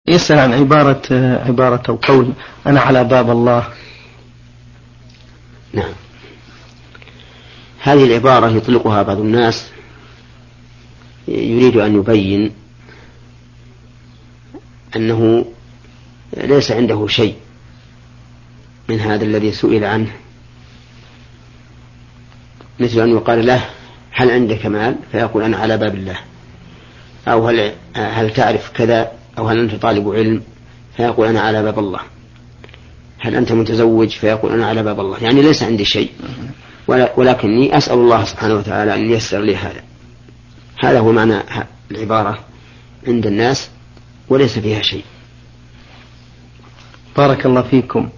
يسأل عن عبارة أو قول أنا على باب الله. نعم، هذه العبارة يطلقها بعض الناس يريد أن يبين أنه ليس عنده شيء من هذا الذي سئل عنه، مثل أن يقال له هل عندك مال فيقول أنا على باب الله، أو هل تعرف كذا، أو هل أنت طالب علم فيقول أنا على باب الله، هل أنت متزوج فيقول أنا على باب الله، يعني ليس عندي شيء ولكني أسأل الله سبحانه وتعالى أن ييسر لي هذا. هذا هو معنى العبارة عند الناس وليس فيها شيء. بارك الله فيكم.